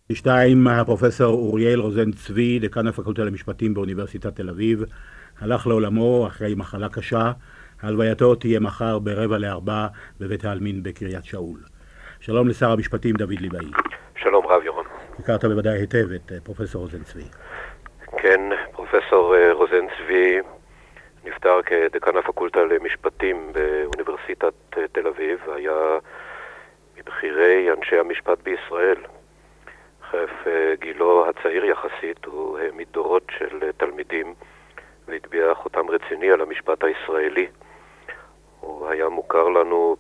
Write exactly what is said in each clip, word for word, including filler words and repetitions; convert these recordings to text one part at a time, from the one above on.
שתיים, הפרופסור אוריאל רוזן צבי, דקן הפקולטה למשפטים באוניברסיטת תל אביב, הלך לעולמו אחרי מחלה קשה. הלווייתו תהיה מחר ברבע לארבע בבית העלמין בקריית שאול. שלום לשר המשפטים דוד ליבאי. שלום רב ירון. הכרת בוודאי היטב את פרופסור רוזן צבי. כן, פרופסור רוזן צבי נפטר כדקן הפקולטה למשפטים באוניברסיטת תל אביב. היה מבכירי אנשי המשפט בישראל. חרף גילו הצעיר יחסית הוא העמיד דורות של תלמידים והטביע חותם רציני על המשפט הישראלי. הוא היה מוכר לנו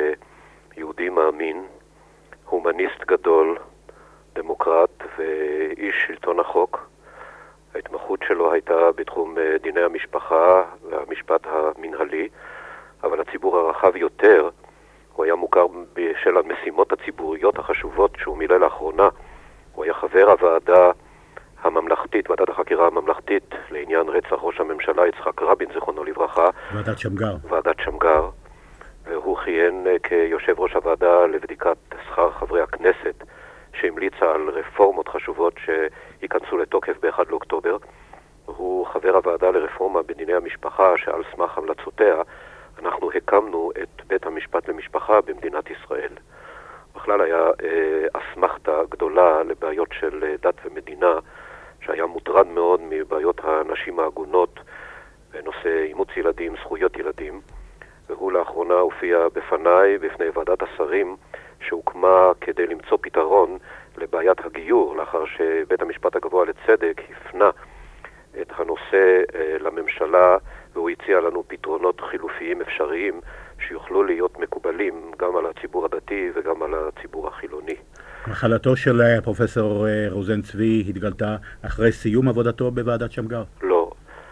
כיהודי מאמין, הומניסט גדול, דמוקרט ואיש שלטון החוק. ההתמחות שלו הייתה בתחום דיני המשפחה והמשפט המנהלי, אבל הציבור הרחב יותר, הוא היה מוכר בשל המשימות הציבוריות החשובות שהוא מילא לאחרונה. הוא היה חבר הוועדה הממלכתית, ועדת החקירה הממלכתית לעניין רצח ראש הממשלה יצחק רבין, זיכרונו לברכה. ועדת שמגר. ועדת שמגר. והוא כיהן כיושב ראש הוועדה לבדיקת שכר חברי הכנסת, שהמליצה על רפורמות חשובות שייכנסו לתוקף ב-אחד לאוקטובר. הוא חבר הוועדה לרפורמה בדיני המשפחה, שעל סמך המלצותיה אנחנו הקמנו את בית המשפט למשפחה במדינת ישראל. בכלל היה אה, אסמכתה גדולה לבעיות של אה, דת ומדינה, שהיה מוטרד מאוד מבעיות הנשים העגונות, בנושא אימוץ ילדים, זכויות ילדים. והוא לאחרונה הופיע בפניי, בפני ועדת השרים, שהוקמה כדי למצוא פתרון לבעיית הגיור, לאחר שבית המשפט הגבוה לצדק הפנה את הנושא אה, לממשלה, והוא הציע לנו פתרונות חילופיים אפשריים, שיוכלו להיות מקובלים גם על הציבור הדתי וגם על הציבור החילוני. מחלתו של פרופסור רוזן צבי התגלתה אחרי סיום עבודתו בוועדת שמגר? לא.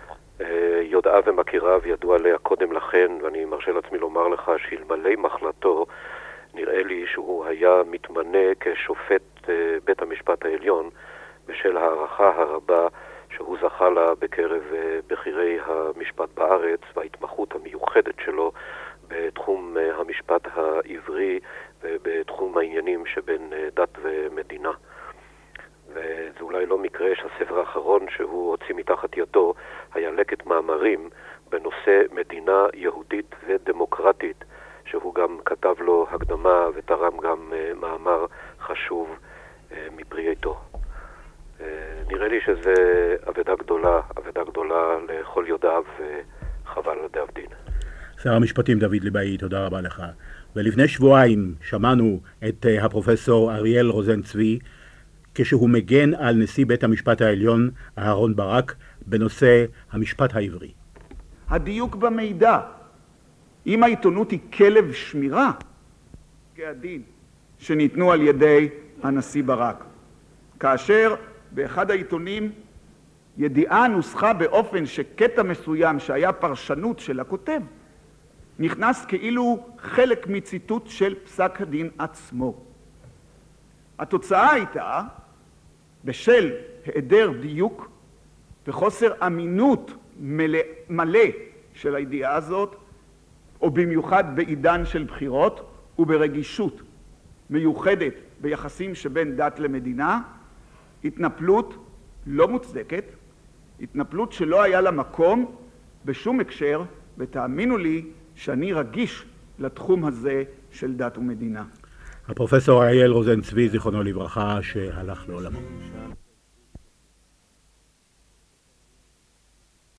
יודעה ומכירה וידוע עליה קודם לכן, ואני מרשה לעצמי לומר לך שאלמלא מחלתו, נראה לי שהוא היה מתמנה כשופט בית המשפט העליון, בשל הערכה הרבה שהוא זכה לה בקרב בכירי המשפט בארץ, וההתמחות המיוחדת שלו בתחום המשפט העברי ובתחום העניינים שבין דת ומדינה. וזה אולי לא מקרה שהספר האחרון שהוא הוציא מתחת ידו היה לקט מאמרים בנושא מדינה יהודית ודמוקרטית, שהוא גם כתב לו הקדמה ותרם גם מאמר חשוב מפרי עטו. נראה לי שזה עבודה גדולה, עבודה גדולה לכל יודעיו וחבל לדאב דין. שר המשפטים דוד ליבאי, תודה רבה לך. ולפני שבועיים שמענו את הפרופסור אריאל רוזן צבי, כשהוא מגן על נשיא בית המשפט העליון אהרון ברק בנושא המשפט העברי. הדיוק במידע, אם העיתונות היא כלב שמירה, כהדין שניתנו על ידי הנשיא ברק. כאשר באחד העיתונים ידיעה נוסחה באופן שקטע מסוים שהיה פרשנות של הכותב, נכנס כאילו חלק מציטוט של פסק הדין עצמו. התוצאה הייתה, בשל היעדר דיוק וחוסר אמינות מלא, מלא של הידיעה הזאת, או במיוחד בעידן של בחירות וברגישות מיוחדת ביחסים שבין דת למדינה, התנפלות לא מוצדקת, התנפלות שלא היה לה מקום בשום הקשר, ותאמינו לי שאני רגיש לתחום הזה של דת ומדינה. הפרופסור אריאל רוזן צבי, זיכרונו לברכה, שהלך לעולמו.